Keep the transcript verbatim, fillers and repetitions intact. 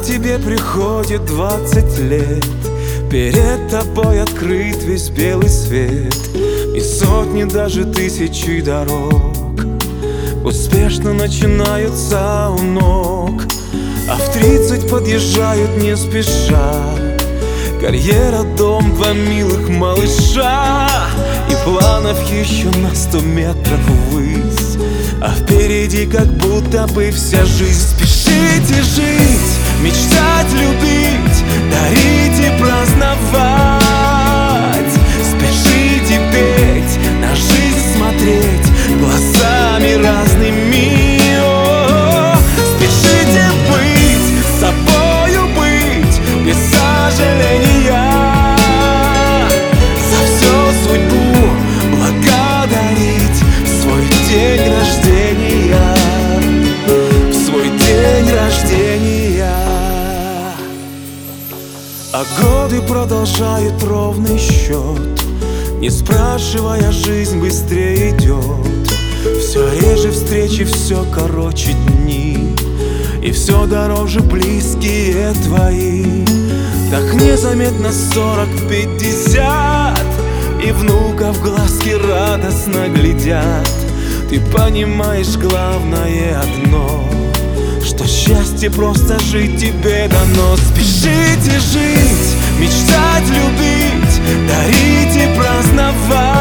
тебе приходит двадцать лет, перед тобой открыт весь белый свет, и сотни, даже тысячи дорог успешно начинаются у ног. А в тридцать подъезжают не спеша карьера, дом, два милых малыша, и планов еще на сто метров ввысь, а впереди как будто бы вся жизнь. Спешите жить, мечтать, любить, дарить и праздновать. Спешите петь, на жизнь смотреть глазами разными. О, спешите быть, собою быть, без сожаления. За все судьбу благодарить в свой день рождения, в свой день рождения. А годы продолжают ровный счет, не спрашивая, жизнь быстрее идет. Все реже встречи, все короче дни, и все дороже близкие твои. Так незаметно сорок, пятьдесят, и внуков глазки радостно глядят. Ты понимаешь главное одно, что счастье просто жить тебе дано. Спешите жить, мечтать, любить, дарить и праздновать.